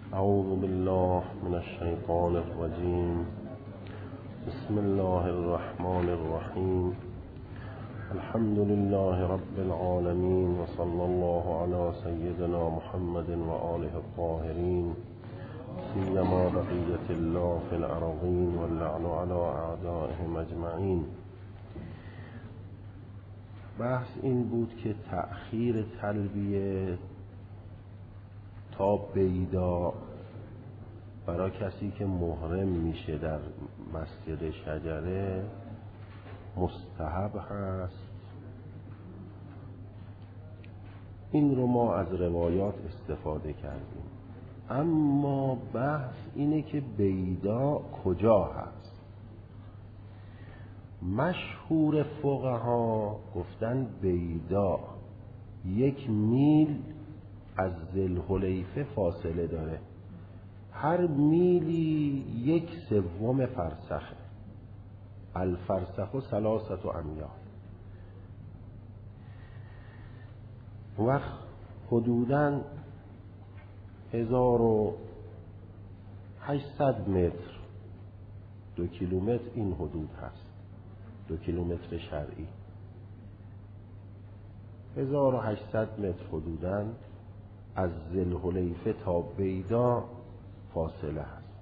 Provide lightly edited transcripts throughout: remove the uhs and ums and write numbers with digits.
اعوذ بالله من الشیطان الرجیم. بسم الله الرحمن الرحیم. الحمد لله رب العالمین و صلی الله علی سیدنا محمد و آله الطاهرین، سیما بقیة الله فی الارضین و اللعن علی اعدائهم اجمعین. بحث این بود که تأخیر تلبیه تا بیدا برای کسی که محرم میشه در مسجد شجره مستحب هست. این رو ما از روایات استفاده کردیم، اما بحث اینه که بیدا کجا هست. مشهور فقها گفتن بیدا 1 میل از ذوالحلیفه فاصله داره. هر میلی 1/3 فرسخه. الفرسخ 3 امیال. وقت حدوداً 1800 متر، 2 کیلومتر این حدود هست. 2 کیلومتر شرعی 1800 متر حدوداً از ذوالحلیفه تا بیدا فاصله هست.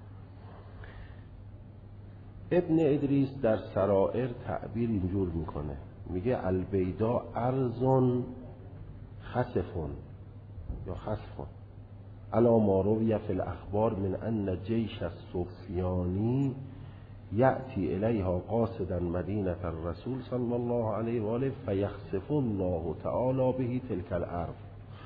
ابن ادریس در سرائر تعبیر اینجور میکنه، میگه البیدا ارض خسفون یا خسفون علی ما روی فی الاخبار من ان جیش السفیانی یأتی الیها قاصدا مدینة الرسول صلی الله علیه و آله فیخسف الله تعالی به تلک الارض.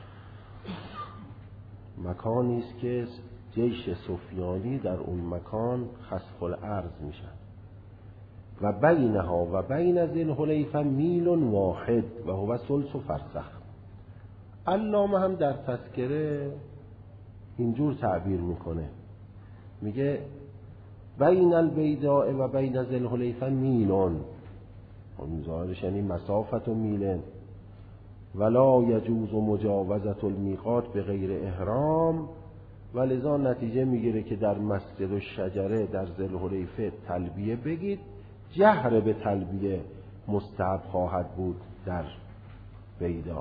مکانی است که جیش سفیانی در اون مکان خسف الارض میشن و بینها و بین ذوالحلیفه میل واحد و هو ثلث فرسخ. علامه هم در تذکره اینجور تعبیر میکنه، میگه بین البیداء و بین ذوالحلیفه میلون، اون ظاهرش یعنی مسافت و میلن، ولا یجوز مجاوزة المیقات به غیر احرام، و لذا نتیجه میگیره که در مسجد الشجره در ذوالحلیفه تلبیه بگید، جهر به تلبیه مستحب خواهد بود در بیدا.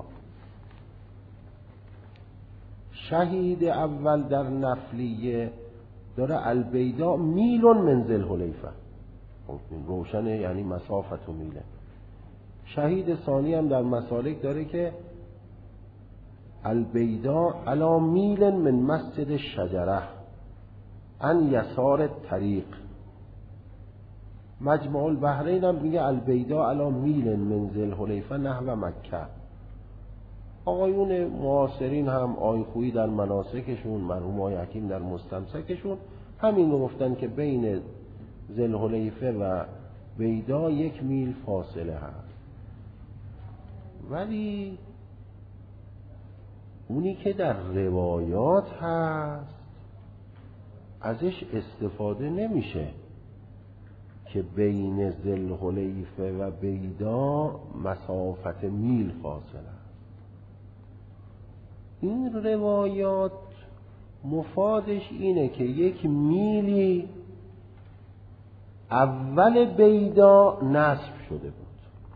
شهید اول در نفلیه داره البیدا میلون من ذوالحلیفه، روشنه یعنی مسافت و میله. شهید ثانی هم در مسالک داره که البیدا علی میل من مسجد الشجره عن یسار الطریق. مجمع البحرین هم میگه البیدا علی میل من ذوالحلیفه نحو مکه. آقایون معاصرین هم آیخویی در مناسکشون، مرحوم آقای حکیم در مستمسکشون همین رو گفتن که بین ذوالحلیفه و بیدا 1 میل فاصله هست. ولی اونی که در روایات هست ازش استفاده نمیشه که بین ذوالحلیفه و بیدا مسافت میل فاصله است. این روایات مفادش اینه که 1 میلی اول بیدا نصب شده بود،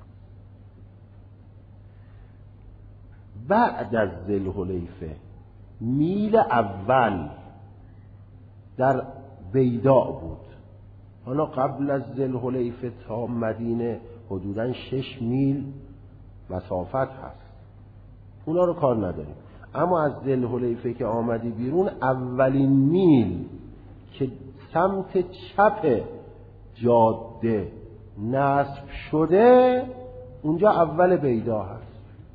بعد از ذوالحلیفه میل اول در بیدا بود. حالا قبل از ذوالحلیفه تا مدینه حدوداً 6 میل مسافت هست، اونا رو کار نداریم. اما از ذوالحلیفه که آمدی بیرون، اولین میل که سمت چپ جاده نصب شده اونجا اول بیدا هست.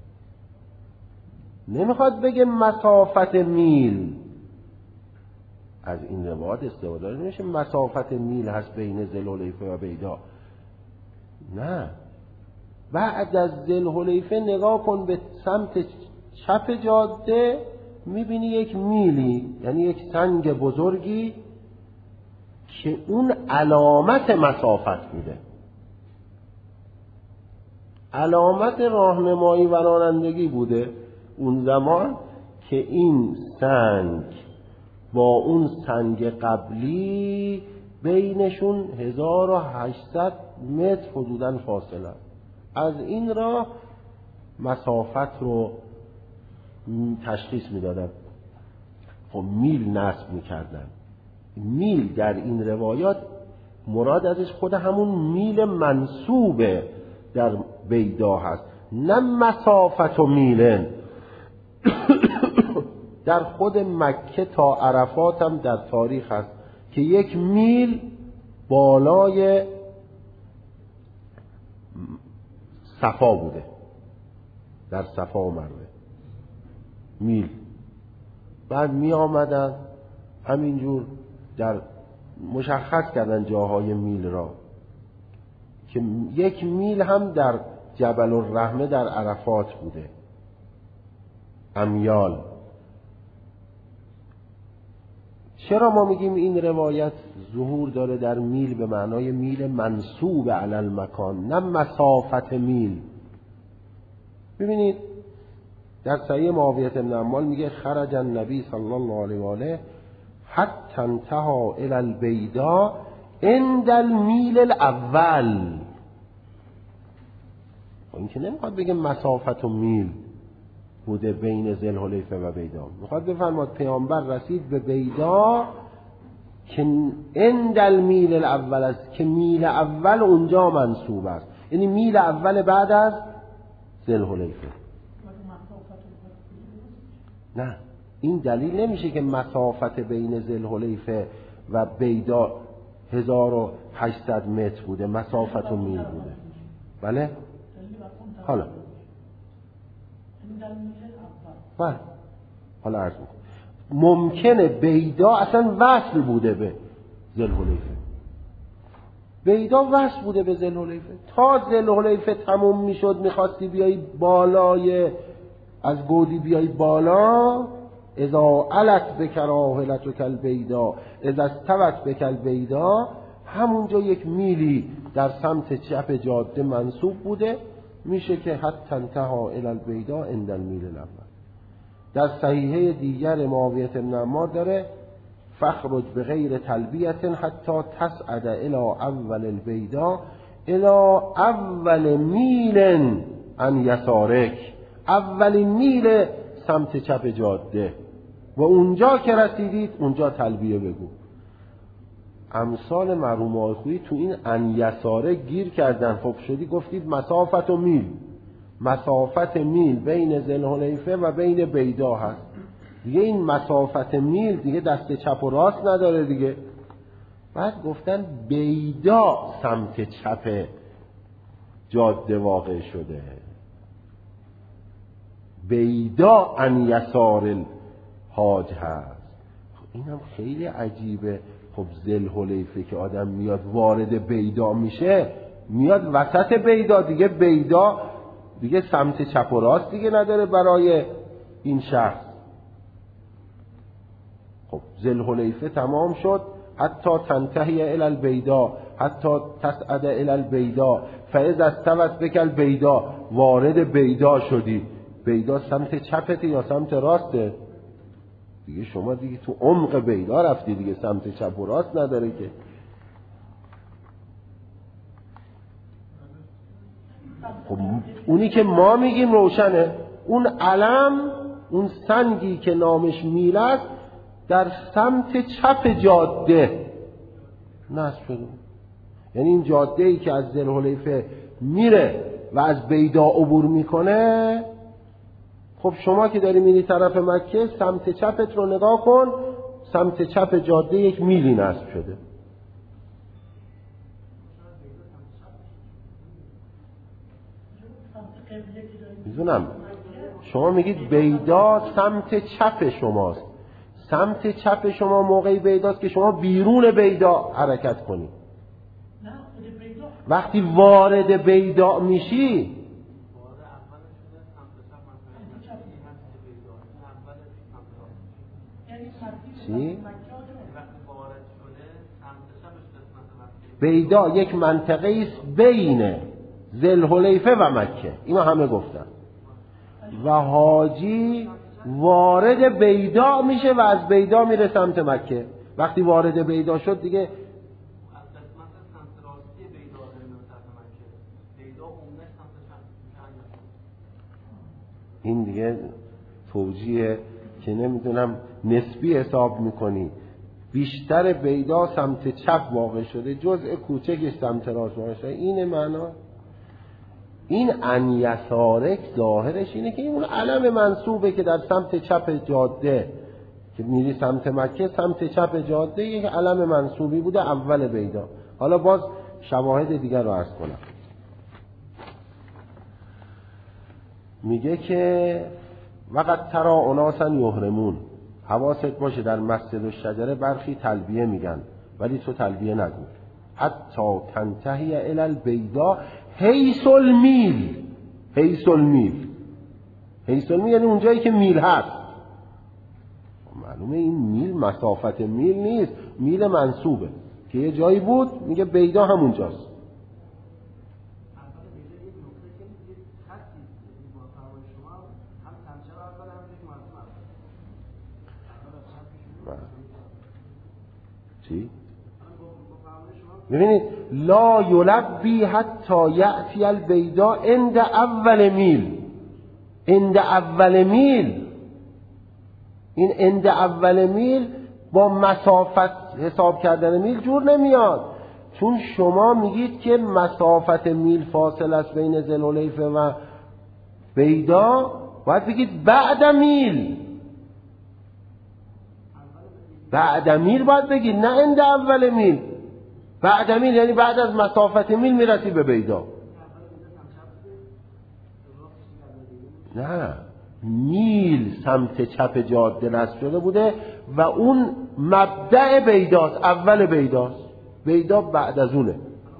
نمیخواد بگه مسافت میل، از این روایات استفاده نمیشه مسافت میل هست بین ذوالحلیفه و بیدا. نه، بعد از ذوالحلیفه نگاه کن به سمت چپ جاده، میبینی 1 میلی، یعنی 1 سنگ بزرگی که اون علامت مسافت میده، علامت راهنمایی و رانندگی بوده اون زمان که این سنگ با اون سنگ قبلی بینشون 1800 متر حدوداً فاصله. از این راه مسافت رو تشخیص میدادن، خب میل نصب میکردن. میل در این روایات مراد ازش خود همون میل منصوبه در بیدا هست، نه مسافت و میلن. در خود مکه تا عرفات هم در تاریخ هست که 1 میل بالای صفا بوده، در صفا و مروه میل. بعد می آمدن همینجور در مشخص کردن جاهای میل را که 1 میل هم در جبل الرحمه در عرفات بوده، امیال. چرا ما میگیم این روایت ظهور داره در میل به معنای میل منصوب علی المکان، نه مسافت میل؟ ببینید در صحیح معاویه بن عمال میگه خرج النبی صلی الله علیه و آله حتی انتهى الی البیضاء عند المیل الاول. این که نمیخواد بگه مسافت و میل بوده بین ذوالحلیفه و بیضاء، میخواد بفرماد پیامبر رسید به بیضاء که عند المیل الاول است، که میل اول اونجا منصوب است، یعنی میل اول بعد از ذوالحلیفه. نه، این دلیل نمیشه که مسافت بین ذوالحلیفه و بیضاء 1800 متر بوده، مسافت و میل بوده. بله؟ حالا بله، حالا عرض میکنم ممکنه بیضاء اصلا وصل بوده به ذوالحلیفه، بیضاء وصل بوده به ذوالحلیفه، تا ذوالحلیفه تموم میشد میخواستی بیایی بالای از گودی بیایی بالا، اذا علت بک راحلتک البیضاء اذا استوت بک البیضاء، همونجا 1 میلی در سمت چپ جاده منصوب بوده، میشه که حتی انتهى الی البیضاء عند المیل الاول. در صحیحه دیگر معاویه بن عمار داره فخرج بغیر تلبیه حتی تصعد الی اول البیضاء الی اول میل عن یسارک، اولین میل سمت چپ جاده، و اونجا که رسیدید اونجا تلبیه بگو. امثال مرحوم آقای خویی تو این عن یساره گیر کردن. خب شدی گفتید مسافت و میل، مسافت میل بین ذوالحلیفه و بین بیضاء هست دیگه، این مسافت میل دیگه دست چپ و راست نداره دیگه. بعد گفتن بیضاء سمت چپ جاده واقع شده، بیضاء عن یسار الحاج هست. خب این هم خیلی عجیبه. خب ذوالحلیفه که آدم میاد وارد بیضاء میشه، میاد وسط بیضاء دیگه، بیضاء دیگه سمت چپ و راست دیگه نداره برای این شخص. خب ذوالحلیفه تمام شد حتی تنتهی الی البیضاء حتی تصعد الی البیضاء فاذا استوت بک البیضاء، وارد بیضاء شدی، بیضاء سمت چپته یا سمت راسته؟ دیگه شما دیگه تو عمق بیضاء رفتی دیگه، سمت چپ و راست نداره که. خب اونی که ما میگیم روشنه، اون علم، اون سنگی که نامش میل است در سمت چپ جاده نصب شده، یعنی این جاده ای که از ذوالحلیفه میره و از بیضاء عبور میکنه. خب شما که داری میری طرف مکه، سمت چپت رو نگاه کن، سمت چپ جاده 1 میلی نصب شده. میدونم شما میگید بیضاء سمت چپ شماست، سمت چپ شما موقعی بیضاست که شما بیرون بیضاء حرکت کنی. وقتی وارد بیضاء میشی، چی؟ بیضاء 1 منطقه است بین ذوالحلیفه و مکه، اینو همه گفتن، و حاجی وارد بیدا میشه و از بیدا میره سمت مکه. وقتی وارد بیدا شد دیگه این دیگه توجیه که نمیدونم نسبی حساب میکنی. بیشتر بیدا سمت چپ واقع شده، جزء کوچکش سمت راست واقع شده. این معنا این ان یسارک ظاهرش اینه که این اون علم منصوبه که در سمت چپ جاده که میری سمت مکه، سمت چپ جاده یک علم منصوبی بوده اول بیدا. حالا باز شواهد دیگر رو عرض کنم. میگه که وقت ترا اناسا یحرمون، حواست باشه در مسجد الشجره برخی تلبیه میگن ولی تو تلبیه نگو. حتی تنتهی الی البیدا حیث المیل. حیث المیل، حیث المیل یعنی اونجایی که میل هست. معلومه این میل مسافت میل نیست، میل منصوبه که یه جایی بود، میگه بیدا همونجاست. چی؟ ببینید لا یلبی حتی یأتی البیدا عند اول میل. عند اول میل، این عند اول میل با مسافت حساب کردن میل جور نمیاد، چون شما میگید که مسافت میل فاصل است بین ذوالحلیفه و بیدا، باید بگید بعد میل. بعد میل باید بگید، نه عند اول میل. بعد میل یعنی بعد از مسافت میل میرسی به بیدا. نه، میل سمت چپ جاده نصب شده بوده و اون مبدأ بیداست، اول بیداست. بیدا بعد از اونه.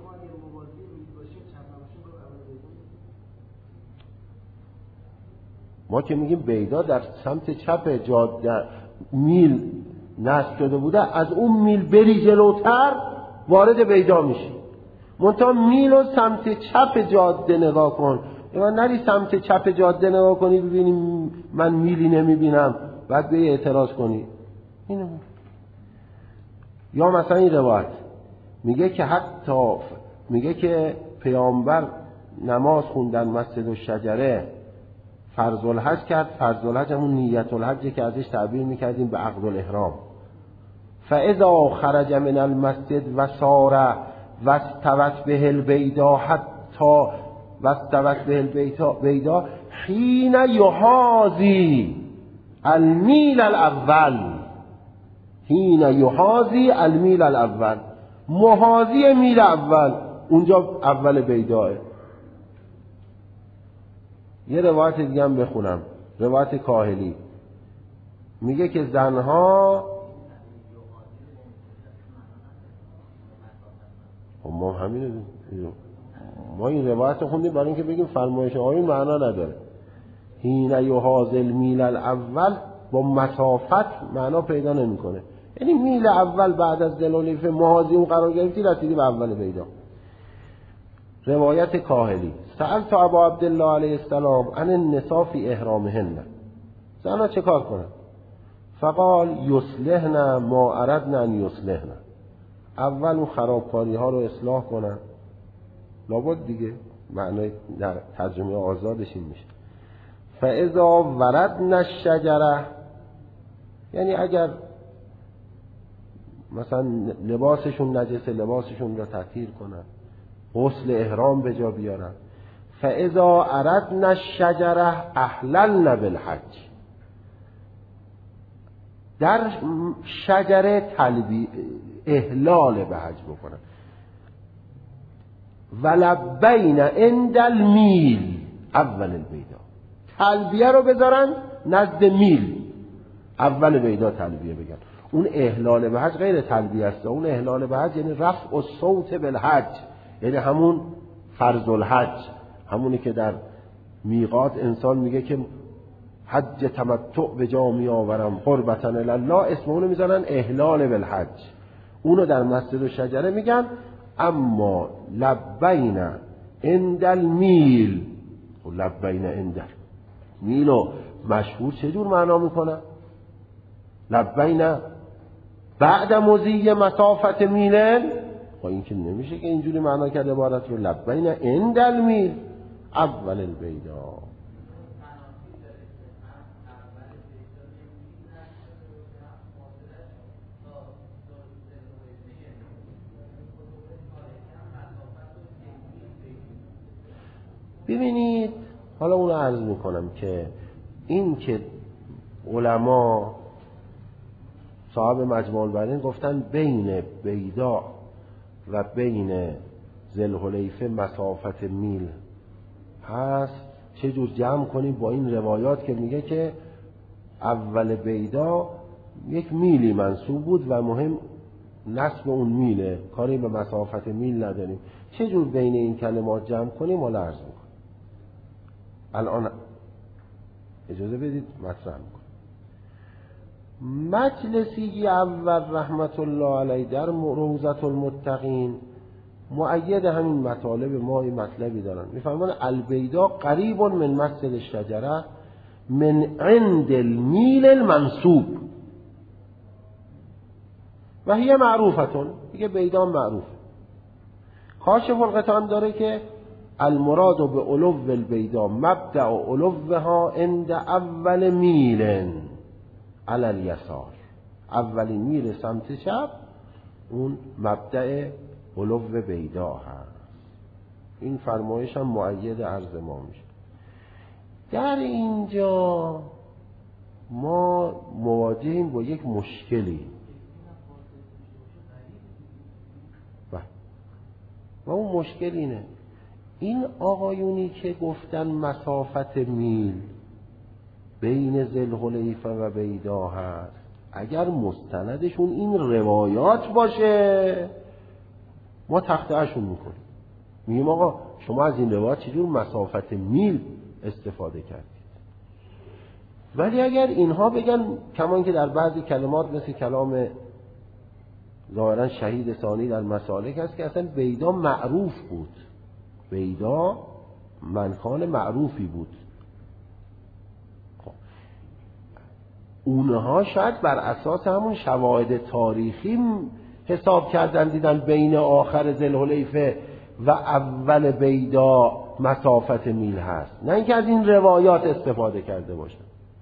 ما که میگیم بیدا در سمت چپ جاده میل نصب شده بوده، از اون میل بری جلوتر وارد بیدا میشی. منتها میل رو سمت چپ جاده نگاه کن، یا نری سمت چپ جاده نگاه کنی ببینی من میلی نمیبینم بعد به اعتراض کنی. اینو یا مثلا این روایت میگه که حتی میگه که پیامبر نماز خوندن مسجد الشجره، فرض الحج کرد. فرض الحج همون نیت الحج که ازش تعبیر میکردیم به عقد الاحرام. فاذا خرج من المسجد و سار واستوت به البیدا حتی واستوت به البیدا حین یحاذی المیل الاول. حین یحاذی المیل الاول، محاذی میل اول، اونجا اول بیداه. یه روایت دیگه هم بخونم، روایت کاهلی. میگه که زنها، ما همین ما این روایت رو خوندیم برای اینکه بگیم فرمایش آیین معنا نداره. حین یحاذی المیل الاول با مسافت معنا پیدا نمیکنه، یعنی میل اول بعد از ذوالحلیفه محاذی اون قرار گرفتی رسیدی به اول بیدا. روایت کاهلی: سألت ابا عبدالله علیه السلام عن النساء فی احرامهن، زنها چه کار کنن؟ فقال یصلحن ما اردن ان یصلحن، اول اون خرابکاری ها رو اصلاح کنن. لابد دیگه معنای در ترجمه آزادش این میشه. فاذا وردن الشجره، یعنی اگر مثلا لباسشون نجسه لباسشون رو تطهیر کنن، غسل احرام به جا بیارن. فاذا اردن الشجره احللن بالحج، در شجره احلال به حج بکنن. ولبین عند المیل اول البیدا، تلبیه رو بذارن نزد میل اول بیدا تلبیه بگن. اون احلال به حج غیر تلبیه است. اون احلال به حج یعنی رفع الصوت بالحج، یعنی همون فرض الحج، همونی که در میقات انسان میگه که حج تمتع به جا می آورم قربتا الی الله، اسم اونو میذارن احلال بالحج. اونو در مسجد الشجره میگن. اما لبین عند المیل، لبین عند میلو مشهور چجور معنا میکنن؟ لبین بعد مضی مسافت میلن. خب این که نمیشه که اینجوری معنا کرده عبارت رو. لبین عند المیل اول البیدا. ببینید حالا اون رو عرض میکنم که این که علما صاحب مجموع البحرین گفتن بین بیدا و بین ذوالحلیفه مسافت میل هست، چه جور جمع کنیم با این روایات که میگه که اول بیدا 1 میلی منسوب بود و مهم نسب اون میله، کاری به مسافت میل نداریم. چه جور بین این کلمات جمع کنیم حالا عرض میکنم. الان اجازه بدید مطرح میکنم. مجلسی اول رحمت الله علیه در روضة المتقین مؤید همین مطالب ما این مطلبی دارن. میفرمان البیدا قریب من مسجد الشجره من عند المیل المنصوب و هی معروفتون. میگه بیدا معروف. کاشف الغطا داره که المراد به علو البیدا مبدأ علوها عند اول میل علی الیسار. اولین میل سمت چپ اون مبدأ علو بیدا هست. این فرمایش هم مؤید عرض ما میشه. در اینجا ما مواجهیم با یک مشکلی و اون مشکل اینه، این آقایونی که گفتن مسافت میل بین ذوالحلیفه و بیدا هست، اگر مستندشون این روایات باشه ما تخطئه‌شون میکنیم، میگیم آقا شما از این روایات چجور مسافت میل استفاده کردید. ولی اگر اینها بگن کمان که در بعضی کلمات مثل کلام ظاهرا شهید ثانی در مسالک هست که اصلا بیدا معروف بود، بیدا مکان معروفی بود، اونها شاید بر اساس همون شواهد تاریخی حساب کردن دیدن بین آخر ذوالحلیفه و اول بیدا مسافت میل هست، نه اینکه از این روایات استفاده کرده باشن.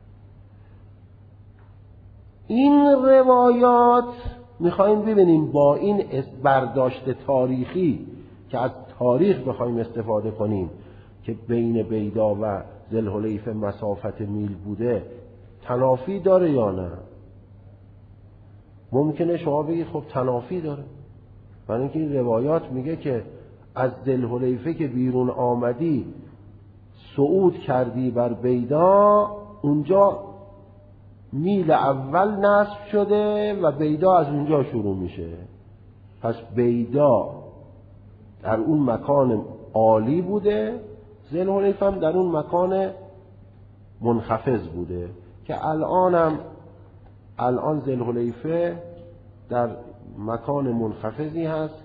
این روایات میخوایم ببینیم با این برداشت تاریخی که از تاریخ بخوایم استفاده کنیم که بین بیدا و ذوالحلیفه مسافت میل بوده تنافی داره یا نه. ممکنه شما بگید خب تنافی داره، برای اینکه این روایات میگه که از ذوالحلیفه که بیرون آمدی صعود کردی بر بیدا، اونجا میل اول نصب شده و بیدا از اونجا شروع میشه. پس بیدا در اون مکان عالی بوده، ذوالحلیفه هم در اون مکان منخفض بوده که الان ذوالحلیفه در مکان منخفضی هست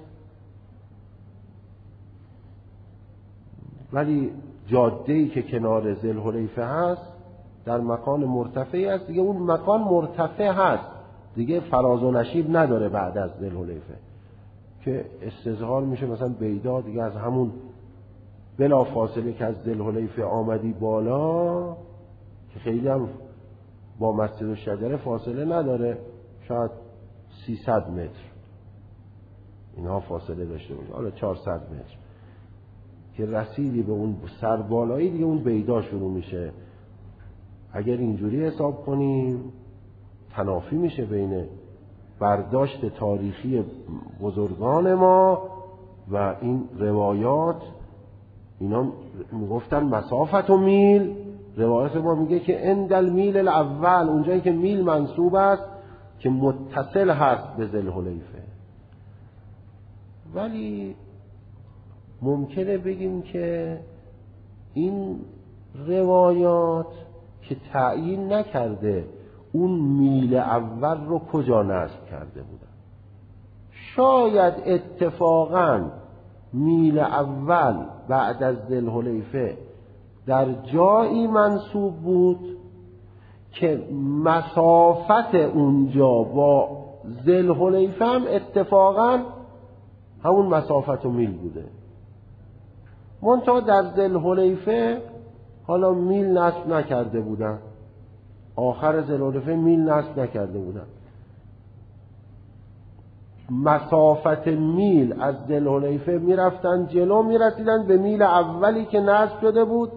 ولی جاده‌ای که کنار ذوالحلیفه هست در مکان مرتفعی هست. دیگه اون مکان مرتفع هست، دیگه فراز و نشیب نداره بعد از ذوالحلیفه که استظهار میشه مثلا بیدا دیگه از همون بلا فاصله که از ذوالحلیفه آمدی بالا که خیلی هم با مسجد الشجره فاصله نداره، شاید 300 متر اینها فاصله داشته باشه، حالا 400 متر که رسیدی به اون سربالایی دیگه اون بیدا شروع میشه. اگر اینجوری حساب کنیم تنافی میشه بین برداشت تاریخی بزرگان ما و این روایات. اینا میگفتن مسافت و میل، روایت ما میگه که عند المیل الاول، اونجایی که میل منصوب است که متصل هست به ذوالحلیفه. ولی ممکنه بگیم که این روایات که تعیین نکرده اون میل اول رو کجا نصب کرده بودن، شاید اتفاقاً میل اول بعد از ذوالحلیفه در جایی منصوب بود که مسافت اونجا با ذوالحلیفه هم اتفاقا همون مسافت و میل بوده. منتها در ذوالحلیفه حالا میل نصب نکرده بودن، آخر ذوالحلیفه میل نصب نکرده بودن. مسافت میل از ذوالحلیفه میرفتن جلو، میرسیدن به میل اولی که نصب شده بود.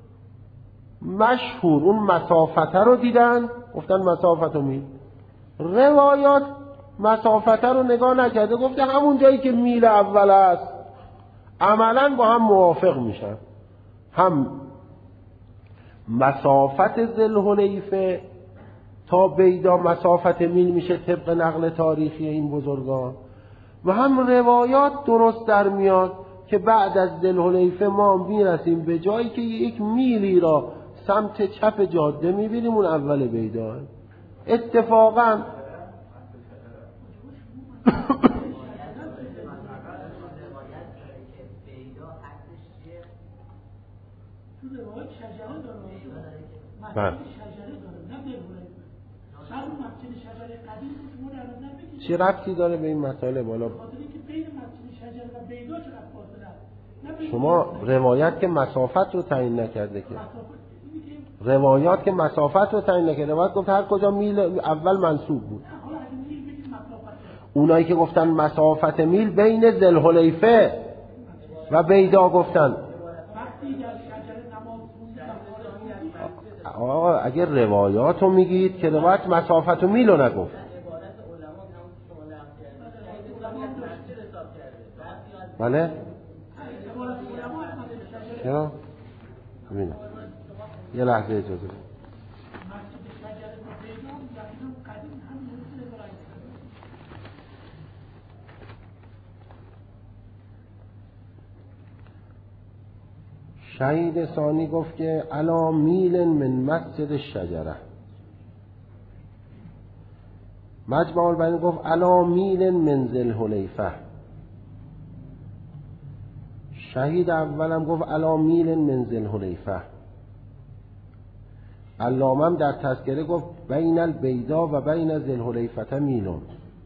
مشهور اون مسافت رو دیدن، گفتن مسافت و میل. روایات مسافت رو نگاه نکرده، گفته همون جایی که میل اول است. عملا با هم موافق میشن، هم مسافت ذوالحلیفه تا بیدا مسافت میل میشه طبق نقل تاریخی این بزرگان، و هم روایات درست در میاد که بعد از ذوالحلیفه ما میرسیم به جایی که یک میلی را سمت چپ جاده میبینیم، اون اول بیدا. اتفاقا چه ربطی داره به این مسائل بالا؟ شما روایت که مسافت رو تعیین نکرده، که روایات که مسافت رو تعیین نکرده، روایت گفت هر کجا میل اول منصوب بود. اونایی که گفتن مسافت میل بین ذوالحلیفه و بیدا گفتن. آقا اگر روایات رو میگید که روایت مسافت و میل رو نگفت. بله؟ چرا؟ ببینم یه لحظه اجازه. شهید ثانی گفت که علا میل من مسجد الشجره. مجمع البیان گفت علا میل من ذوالحلیفه. شهید اولم گفت علا میل من ذوالحلیفه. علامم در تذکره گفت بین البیدا و بین ذوالحلیفه میلون.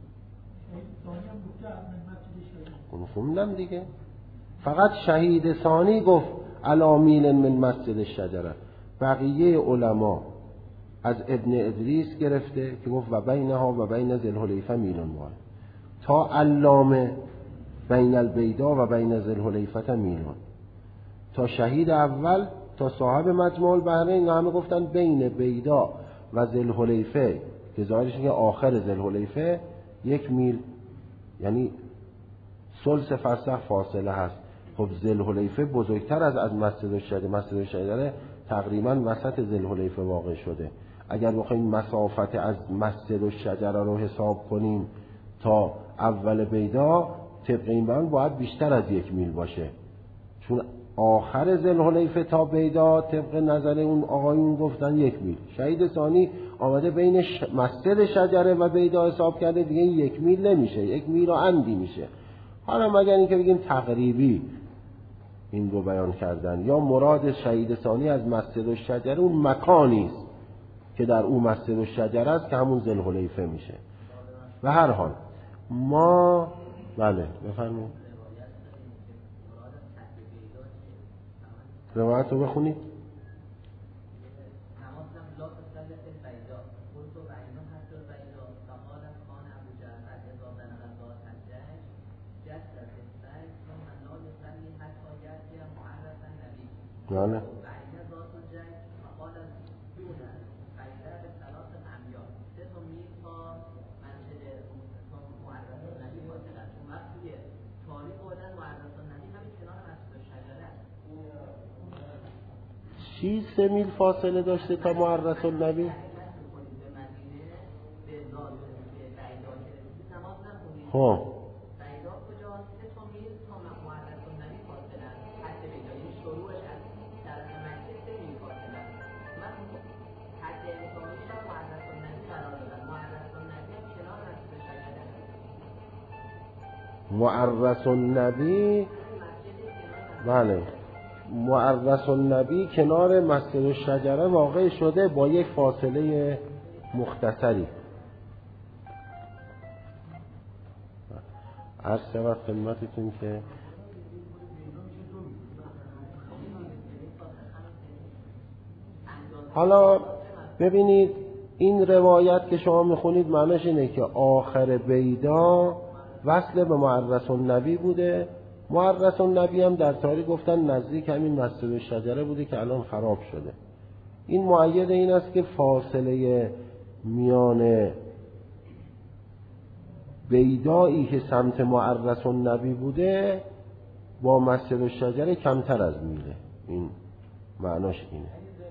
اونو خوندم دیگه. فقط شهید ثانی گفت علا میل من مسجد الشجره. بقیه علما از ابن ادریس گرفته که گفت و بینها و بین ذوالحلیفه میلون وال، تا علامه بین البیدا و بین ذوالحلیفه میلون، تا شهید اول، تا صاحب مجمع البحرین، همه گفتن بین بیدا و ذوالحلیفه که ظاهرش اینه آخر ذوالحلیفه 1 میل، یعنی ثلث فرسخ فاصله هست. خب ذوالحلیفه بزرگتر از مسجد الشجره. مسجد الشجره تقریبا وسط ذوالحلیفه واقع شده. اگر بخوایم مسافت از مسجد الشجره رو حساب کنیم تا اول بیدا، طبق این بیان باید بیشتر از 1 میل باشه، چون آخر ذوالحلیفه تا بیدا طبق نظر اون آقایون گفتن 1 میل. شهید ثانی آمده بین مسجد شجره و بیدا حساب کرده، دیگه 1 میل نمیشه، 1 میل و اندی میشه. حالا مگر اینکه بگیم تقریبی این رو بیان کردن، یا مراد شهید ثانی از مسجد الشجره اون مکانی است که در اون مسجد الشجره است که همون ذوالحلیفه میشه. و هر حال ما بله بفرمایید روایت رو بخونید. بله چی 3 میل فاصله داشته تا معرس النبی؟ ها معرس النبی بله معرس النبی کنار مسجد الشجره واقع شده با یک فاصله مختصری. عرض شود خدمتتون که حالا ببینید این روایت که شما میخونید معنیش اینه که آخر بیدا وصل به معرس النبی بوده. معرس النبی هم در تاریخ گفتن نزدیک همین مسجد الشجره بوده که الان خراب شده. این مؤید این است که فاصله میان بیدایی که سمت معرس النبی بوده با مسجد الشجره کمتر از میله. این معناش اینه.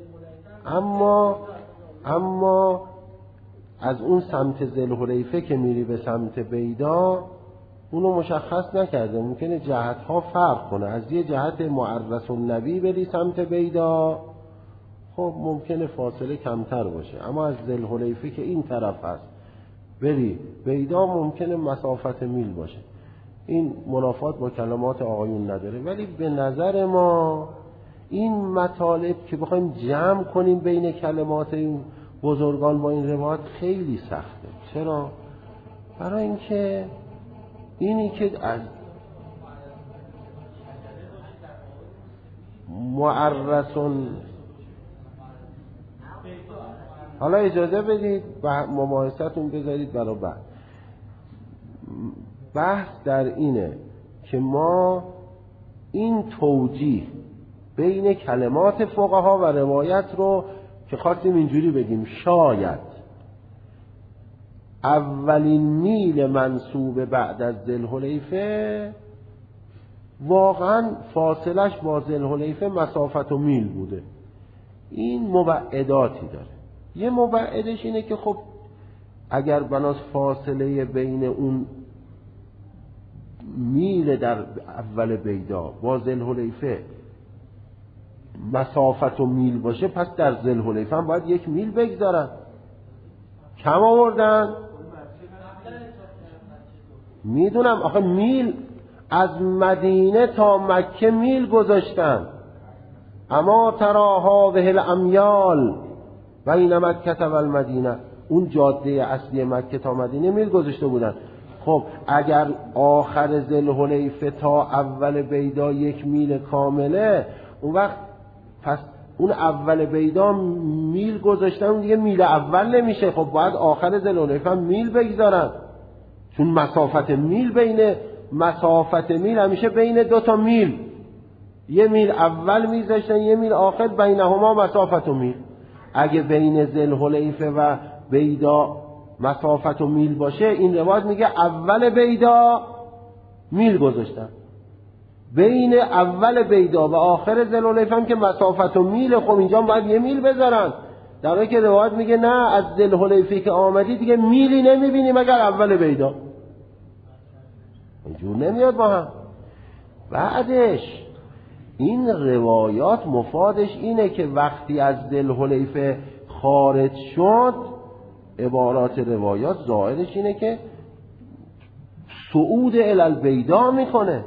اما از اون سمت ذوالحلیفه که میری به سمت بیدا اونو مشخص نکرده، ممکنه جهتها فرق کنه. از یه جهت معرس النبی بری سمت بیدا خب ممکنه فاصله کمتر باشه، اما از ذوالحلیفه که این طرف هست بری بیدا ممکنه مسافت میل باشه. این منافات با کلمات آقایون نداره، ولی به نظر ما این مطالب که بخوایم جمع کنیم بین کلمات این بزرگان با این روایت خیلی سخته. چرا؟ برای اینکه اینی که از معرسون، حالا اجازه بدید مباحثتون بذارید برای بعد. بحث در اینه که ما این توجیه بین کلمات فقها و روایت رو که خواستیم اینجوری بگیم شاید اولین میل منسوب بعد از ذوالحلیفه واقعا فاصلش با ذوالحلیفه مسافت و میل بوده. این مبعداتی داره. یه مبعدش اینه که خب اگر بناس فاصله بین اون میل در اول بیدا با ذوالحلیفه مسافت و میل باشه، پس در ذوالحلیفه هم باید 1 میل بگذارن. کم آوردن؟ میدونم آخه میل از مدینه تا مکه میل گذاشتن. اما تراها به الامیال بین مکه و المدینه، اون جاده اصلی مکه تا مدینه میل گذاشته بودن. خب اگر آخر ذوالحلیفه تا اول بیدا 1 میل کامله، اون وقت پس اون اول بیدا میل گذاشتن، اون دیگه میل اول نمیشه. خب باید آخر ذوالحلیفه میل بگذارن، چون مسافت میل همیشه بین 2 تا میل، 1 میل اول میذاشتن 1 میل آخر، بینهما مسافت و میل. اگه بین ذوالحلیفه و بیدا مسافت و میل باشه، این روایت میگه اول بیدا میل گذاشتن. بین اول بیدا و آخر ذوالحلیفه هم که مسافت و میل، خب اینجا باید 1 میل بذارن. در حالی که روایت میگه نه، از ذوالحلیفه که آمدی دیگه میلی نمیبینی مگر اول بیدا. اینجور نمیاد با هم. بعدش این روایات مفادش اینه که وقتی از ذوالحلیفه خارج شد، عبارات روایات ظاهرش اینه که صعود الی البیدا میکنه.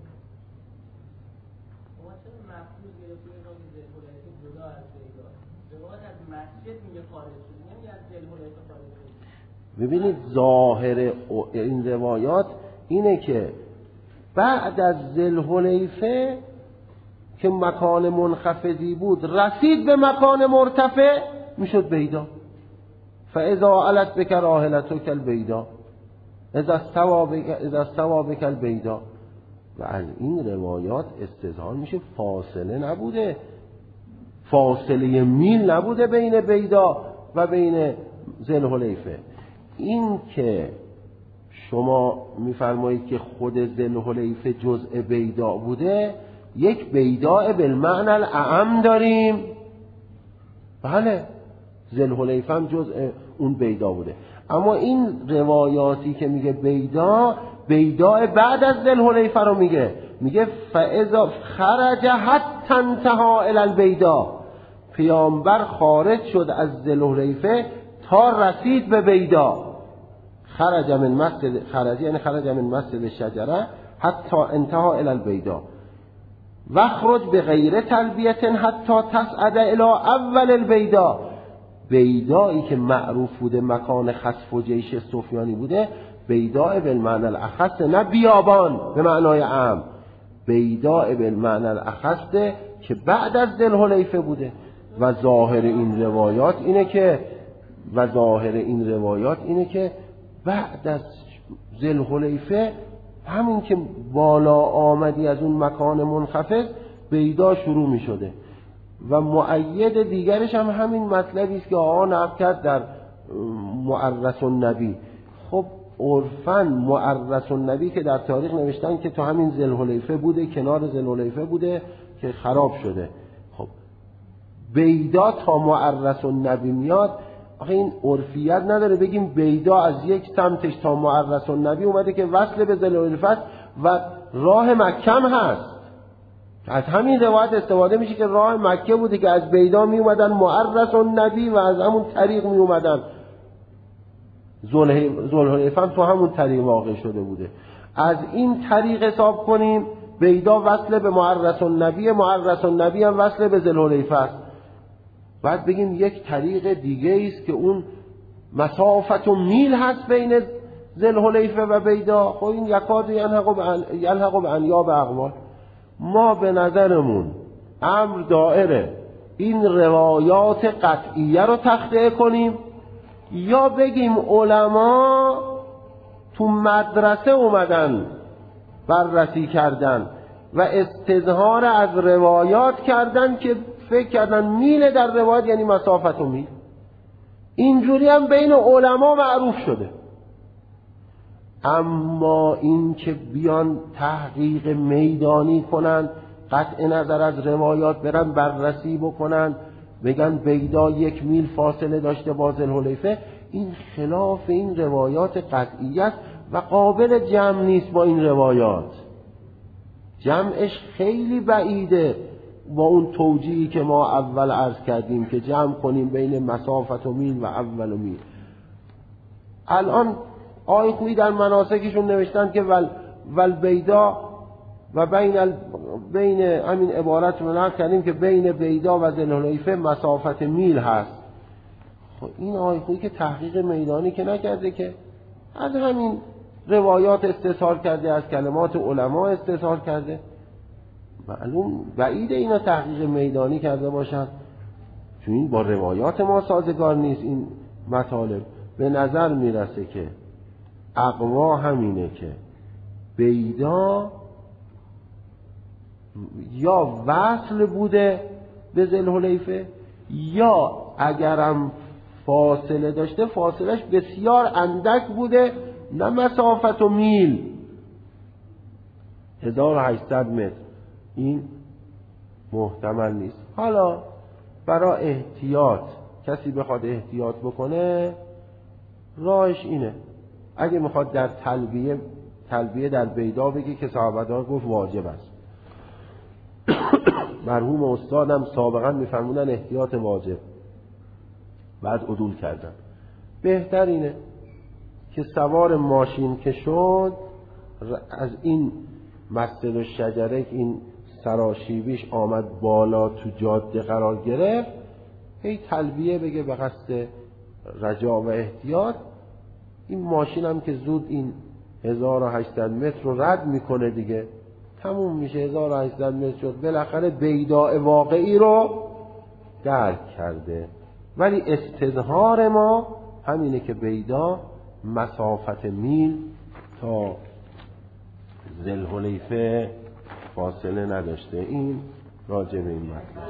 ببینید ظاهر این روایات اینه که بعد از ذوالحلیفه که مکان منخفضی بود رسید به مکان مرتفع، میشد بیدا. فاذا علت بک راحلتک البیدا اذا استوى بک البیدا. و از این روایات استظهار میشه فاصله نبوده، فاصله میل نبوده بین بیدا و بین ذوالحلیفه. این که شما میفرمایید که خود ذوالحلیفه جزء بیدا بوده، یک بیدا بالمعنی الاعم داریم. بله ذوالحلیفه هم جزء اون بیدا بوده، اما این روایاتی که میگه بیدا بعد از ذوالحلیفه رو میگه فاذا خرج حتی انتهى الی البیدا، پیامبر خارج شد از ذوالحلیفه تا رسید به بیدا. خرج من مسجد الشجره حتی انتهى الی البیدا. وخرج به غیر تلبیت حتی تصعد الی اول البیدا. بیدایی که معروف بوده مکان خسف و جیش سفیانی بوده، بیداء بالمعنی الاخص، نه بیابان به معنای عام، بیداء بالمعنی الاخص که بعد از ذوالحلیفه بوده. و ظاهر این روایات اینه که بعد از ذوالحلیفه همین که بالا آمدی از اون مکان منخفض بیدا شروع می شده. و مؤید دیگرش هم همین مطلبی است که آقا نقل کرد در معرس النبی. خب عرفاً معرس النبی که در تاریخ نوشتن که تو همین ذوالحلیفه بوده، کنار ذوالحلیفه بوده که خراب شده. خب بیدا تا معرس النبی میاد، آخه این عرفیت نداره بگیم بیدا از یک سمتش تا معرس النبی اومده که وصل به ذوالحلیفه و راه مکه هست. از همین روایت استفاده میشه که راه مکه بوده که از بیدا می اومدن معرس النبی و از همون طریق می اومدن ذوالحلیفه هم تو همون طریق واقع شده بوده. از این طریق حساب کنیم بیدا وصل به معرس النبی، معرس النبی هم وصل به ذوالحلیفه است. بعد بگیم یک طریق دیگه است که اون مسافت و میل هست بین ذوالحلیفه و بیدا. خب این یکاد یلحق به انیاب اقوال. ما به نظرمون امر دائره این روایات قطعیه رو تخطئه کنیم یا بگیم علما تو مدرسه اومدن بررسی کردن و استظهار از روایات کردن که فکر کردن میل در روایت یعنی مسافت و میل. اینجوری هم بین علما معروف شده. اما این که بیان تحقیق میدانی کنن، قطع نظر از روایات برن بررسی بکنن، بگن بیدا 1 میل فاصله داشته با ذوالحلیفه، این خلاف این روایات قطعیت و قابل جمع نیست با این روایات. جمعش خیلی بعیده با اون توجیهی که ما اول عرض کردیم که جمع کنیم بین مسافت و میل و اول و میل. الان آیه خویی در مناسکشون نوشتن که ول بیدا و بین همین عبارت رو نقل کردیم که بین بیدا و ذوالحلیفه مسافت میل هست. خب این آیه خویی که تحقیق میدانی که نکرده، که از همین روایات استظهار کرده، از کلمات علما استظهار کرده. معلوم بعید اینا تحقیق میدانی کرده باشن، چون این با روایات ما سازگار نیست. این مطالب به نظر میرسه که اقوا همینه که بیدا یا وصل بوده به ذوالحلیفه یا اگرم فاصله داشته فاصلش بسیار اندک بوده، نه مسافت و میل 1800 متر. این محتمل نیست. حالا برای احتیاط کسی بخواد احتیاط بکنه راهش اینه، اگه میخواد در تلبیه در بیدا بگه که صحابه‌ها گفت واجب است. مرحوم استادم سابقا میفرمودن احتیاط واجب، بعد عدول کردن. بهتر اینه که سوار ماشین که شد از این مسجد الشجره، این سراشیبیش آمد بالا تو جاده قرار گرفت، هی تلبیه بگه به قصد رجا و احتیاط. این ماشین هم که زود این 1800 متر رو رد میکنه دیگه، تموم میشه. 1800 متر شد، بالاخره بیداء واقعی رو درک کرده. ولی استظهار ما همینه که بیدا مسافت میل تا ذوالحلیفه فاصله نداشته. این راجع به این مطلب.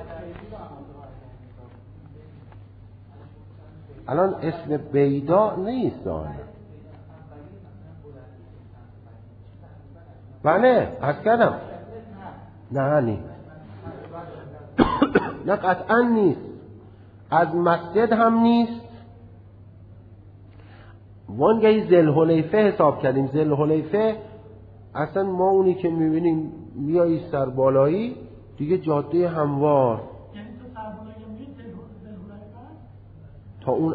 الان اسم بیدا نیست داره. بله عرض کردم نه نیست. نه قطعا نیست، از مسجد هم نیست. وانگهی ذوالحلیفه حساب کردیم. ذوالحلیفه اصلا ما اونی که میبینیم میایی سر بالایی دیگه جاده هموار تا اون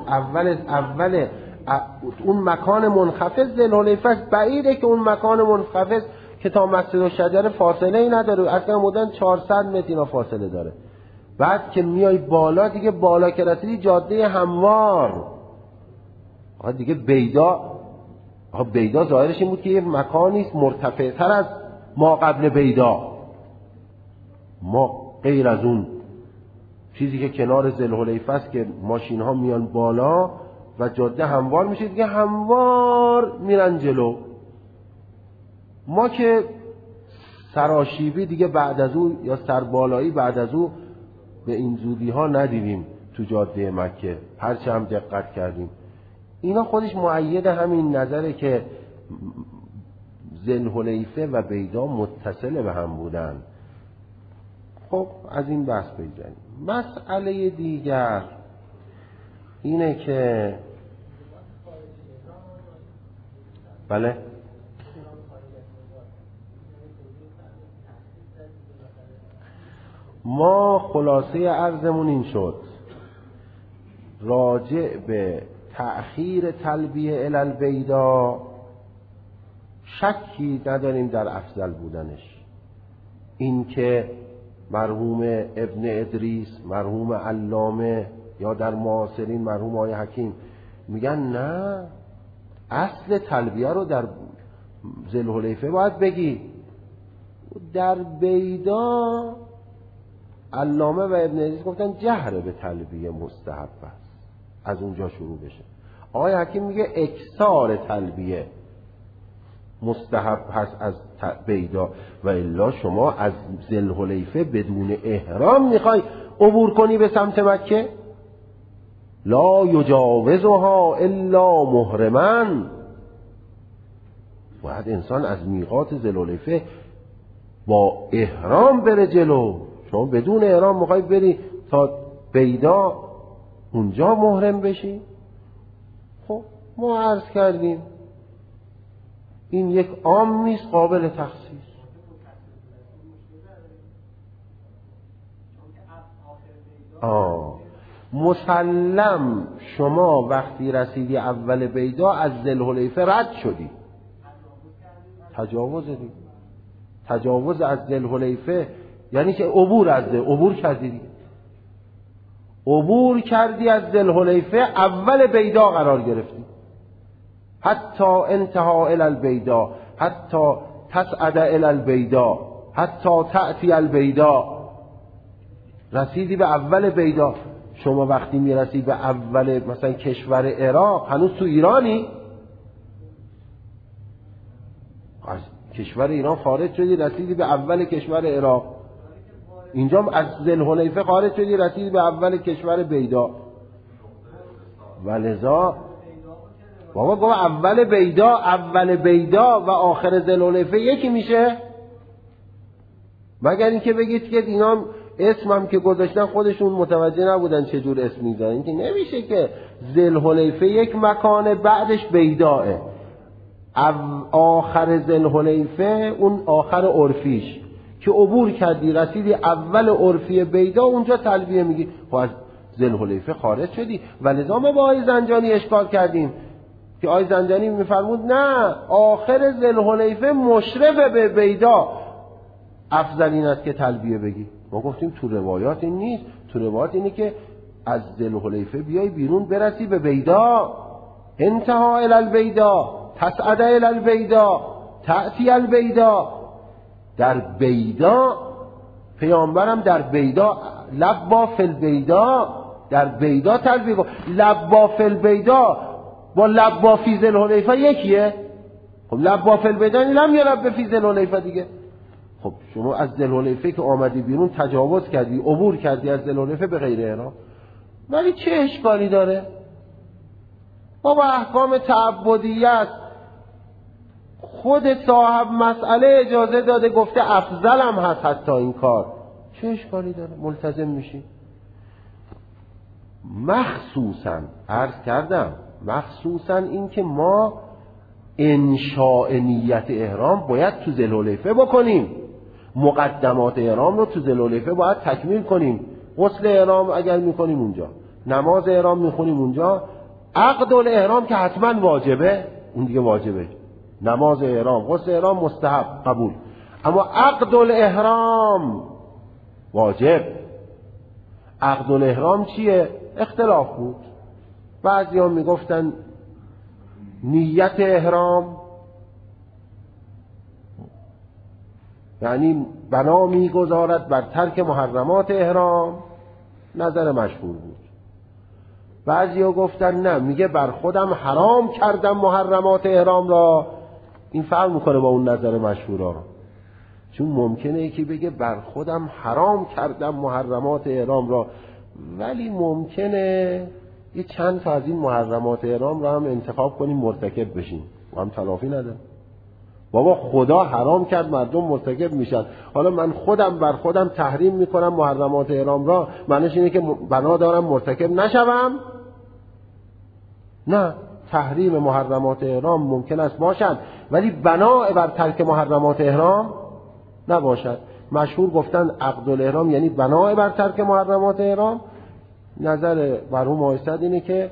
اون مکان منخفض ذوالحلیفه است. بعیده که اون مکان منخفض که تا مسجد الشجره فاصله ای نداره، اصلا مدن 400 متر اینا فاصله داره. بعد که میای بالا دیگه، بالا که رسیدی جاده هموار. دیگه بیدا ظاهرش این بود که یه مکانی است مرتفع تر از ما قبل بیدا، ما غیر از اون چیزی که کنار ذوالحلیفه است که ماشین ها میان بالا و جاده هموار میشه دیگه، هموار میرن جلو. ما که سراشیبی دیگه بعد از او یا سربالایی بعد از او به این زودی ها ندیدیم تو جاده مکه، هرچه هم دقت کردیم. اینا خودش مؤید همین نظره که ذوالحلیفه و بیدا متصل به هم بودن. خب از این بحث بگذاریم. مسئله دیگر اینه که بله ما خلاصه عرضمون این شد راجع به تأخیر تلبیه الی البیدا شکی نداریم در افضل بودنش. این که مرحوم ابن ادریس، مرحوم علامه یا در معاصرین مرحوم آقای حکیم میگن نه، اصل تلبیه رو در ذوالحلیفه باید بگی. در بیدا علامه و ابن ادریس گفتن جهر به تلبیه مستحب است، از اونجا شروع بشه. آقای حکیم میگه اکثار تلبیه مستحب هست از بیدا، و الا شما از ذوالحلیفه بدون احرام میخوای عبور کنی به سمت مکه، لا یجاوزها الا محرما. باید انسان از میقات ذوالحلیفه با احرام بره جلو. شما بدون احرام میخوای بری تا بیدا اونجا محرم بشی؟ خب ما عرض کردیم این یک عام نیست، قابل تخصیص. مسلم شما وقتی رسیدی اول بیدا از ذوالحلیفه رد شدی، تجاوز از ذوالحلیفه یعنی که عبور کردی از ذوالحلیفه، اول بیدا قرار گرفتی. حتی انتها الی البیدا، حتی تصعد الی البیدا، حتی تأتی البیدا، رسیدی به اول بیدا. شما وقتی میرسی به اول مثلا کشور عراق، هنوز تو ایرانی، از کشور ایران خارج شدی رسیدی به اول کشور عراق، اینجا از ذوالحلیفه خارج شدی رسیدی به اول کشور بیدا. ولذا بابا گفت اول بیدا و آخر ذوالحلیفه یکی میشه؟ مگر اینکه بگید که اینا اسمم که گذاشتن خودشون متوجه نبودن چجور اسم میذارن. این که نمیشه که ذوالحلیفه یک مکانه بعدش بیداه، آخر ذوالحلیفه اون آخر عرفیش که عبور کردی رسیدی اول عرفی بیدا، اونجا تلبیه میگی. خب از ذوالحلیفه خارج شدی. ولذا ما با آقای زنجانی اشکال کردیم که آقای زنجانی میفرمود نه، آخر ذوالحلیفه مشرف به بیدا افضل این است که تلبیه بگی. ما گفتیم تو روایات این نیست، تو روایات اینه که از ذوالحلیفه بیای بیرون برسی به بیدا، انتها الی البیدا، تصعد الی البیدا، تأتی البیدا. در بیدا پیامبرم در بیدا لبا فی البیدا، در بیدا تلبیه کن. لبا فی البیدا با لبا فی ذوالحلیفه یکیه؟ خب لبا فی البیدا لم یلب فی ذوالحلیفه دیگه. خب شما از ذوالحلیفه که آمدی بیرون تجاوز کردی، عبور کردی از ذوالحلیفه به غیر احرام، ولی چه اشکالی داره؟ بابا احکام تعبدیت خود صاحب مسئله اجازه داده، گفته افضلم هست حتی این کار، چه اشکالی داره؟ ملتزم میشی. مخصوصا عرض کردم، مخصوصا این که ما انشاء نیت احرام باید تو ذوالحلیفه بکنیم، مقدمات احرام رو تو ذوالحلیفه باید تکمیل کنیم. غسل احرام اگر میکنیم اونجا، نماز احرام میخونیم اونجا، عقد الاحرام که حتما واجبه، اون دیگه واجبه، نماز احرام، غسل احرام مستحب قبول، اما عقد الاحرام واجب. عقد الاحرام چیه؟ اختلاف بود. بعضیا میگفتن نیت احرام یعنی بنا میگذارد بر ترک محرمات احرام، نظر مشهور بود. بعضیا گفتن نه، میگه بر خودم حرام کردم محرمات احرام را. این فرق میکنه با اون نظر مشهورا، چون ممکنه یکی بگه بر خودم حرام کردم محرمات احرام را، ولی ممکنه یه چند تا از این محرمات احرام را هم انتخاب کنیم مرتکب بشیم و هم تلافی نداره. بابا خدا حرام کرد مردم مرتکب میشن، حالا من خودم بر خودم تحریم میکنم محرمات احرام را، معنیش اینه که بنا دارم مرتکب نشوم؟ نه، تحریم محرمات احرام ممکن است باشد ولی بنا بر ترک محرمات احرام نباشد. مشهور گفتن عقد الاحرام یعنی بنا بر ترک محرمات احرام. نظر مرحوم آقای سعد اینه که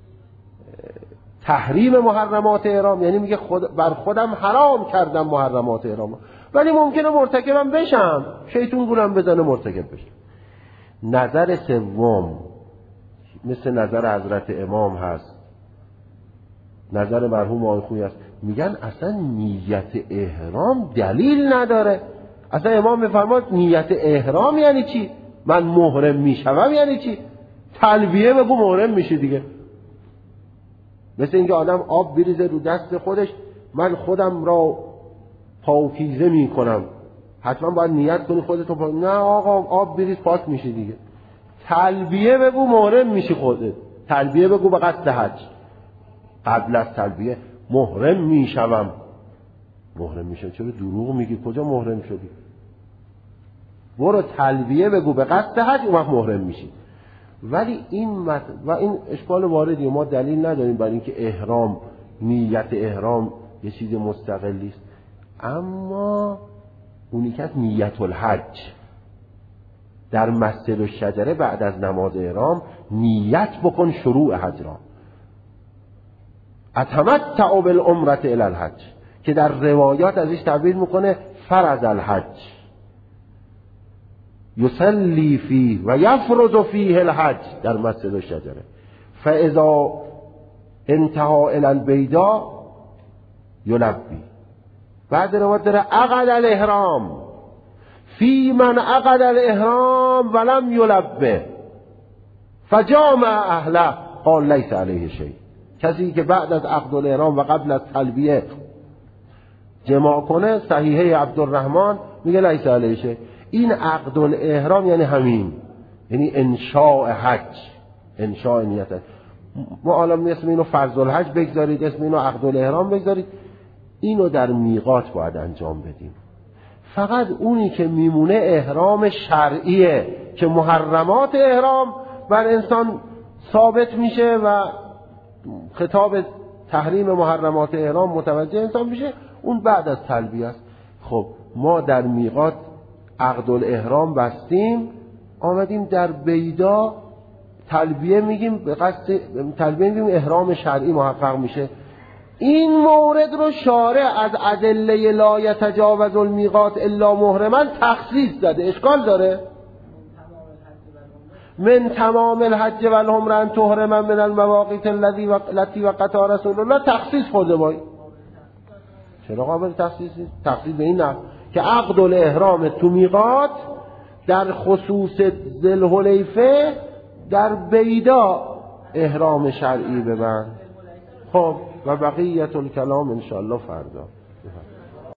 تحریم محرمات احرام یعنی میگه بر خودم حرام کردم محرمات احرام، ولی ممکنه مرتکبم بشم، شیطون گولم بزنه مرتکب بشم. نظر سوم مثل نظر حضرت امام هست، نظر مرحوم آقای خویی است، میگن اصلا نیت احرام دلیل نداره. اصلا امام میفرماد نیت احرام یعنی چی؟ من محرم میشوم یعنی چی؟ تلبیه بگو محرم میشی دیگه. مثل اینکه آدم آب بریزه رو دست خودش، من خودم را پاکیزه میکنم، حتما باید نیت کنی خودتو نه آقا آب بریز پاک میشی دیگه. تلبیه بگو محرم میشی خودت، تلبیه بگو به قصد حج. قبل از تلبیه محرم میشوم. محرم میشم چرا دروغ میگی؟ کجا محرم شدی؟ برو تلبیه بگو به قصد حج، اون وقت محرم میشی. ولی این و این اشکال واردی، ما دلیل نداریم برای اینکه احرام، نیت احرام یه چیز مستقلی است. اما اونی که نیت الحج در مسجد الشجره بعد از نماز احرام نیت بکن شروع حج را. اتمتع بالعمرة الی الحج که در روایات ازش تعبیر میکنه فرض الحج، یصلی فیه و یفرض فیه الحج در مسجد الشجره، فاذا انتهى الی البیضاء یلبی. بعد روایت داره عقد الاحرام فی من عقد الاحرام ولم یلبه فجامع اهله قال لیس علیه شیء. کسی که بعد از عقد الاحرام و قبل از تلبیه جماع کنه، صحیحه عبدالرحمن میگه لیس علیه شیء. این عقد الاحرام یعنی همین، یعنی انشاء حج، انشاء نیت. ما الان اسم اینو فرض الحج بگذارید، اسم اینو عقد الاحرام بگذارید، اینو در میقات باید انجام بدیم. فقط اونی که میمونه احرام شرعیه که محرمات احرام بر انسان ثابت میشه و خطاب تحریم محرمات احرام متوجه انسان میشه، اون بعد از تلبیه است. خب ما در میقات عقد الاحرام بستیم، آمدیم در بیدا تلبیه میگیم، به قصد تلبیه میگیم احرام شرعی محقق میشه. این مورد رو شارع از ادله لا یتجاوز المیقات الا محرما تخصیص داده. اشکال داره؟ من تمام الحج و العمره ان تحرم من المواقیت التي وقتها رسول الله. تخصیص خود وای چرا قابل تخصیص نیست؟ تخصیص به این نه که عقد الاحرام تو میقات در خصوص ذوالحلیفه در بیدا احرام شرعی ببند. خب و بقیت الکلام انشاءالله فردا.